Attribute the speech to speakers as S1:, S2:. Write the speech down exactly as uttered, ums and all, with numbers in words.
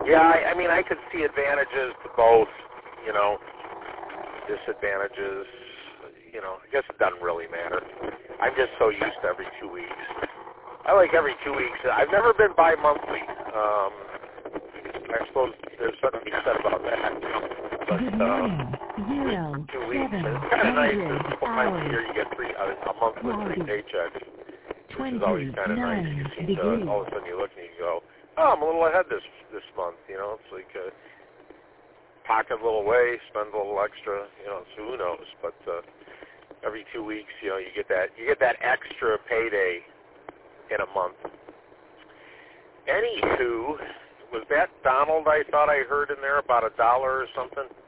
S1: Yeah, I, I mean, I could see advantages to both, you know, disadvantages, you know, I guess it doesn't really matter. I'm just so used to every two weeks. I like every two weeks. I've never been bi-monthly. Um, I suppose there's something to be said about that. But,
S2: Good morning.
S1: Uh,
S2: Zero,
S1: two weeks.
S2: seven,
S1: And it's kind of nice
S2: hundred
S1: that once a year
S2: hours.
S1: you get three, a, a month with three paychecks, which is always kind of nice. You seem to, all of a sudden you look and you go, oh, I'm a little ahead this this month. You know, it's like uh, pocket a little away, spend a little extra. You know, so who knows? But uh, every two weeks, you know, you get that you get that extra payday in a month. Anywho, was that Donald I thought I heard in there about a dollar or something?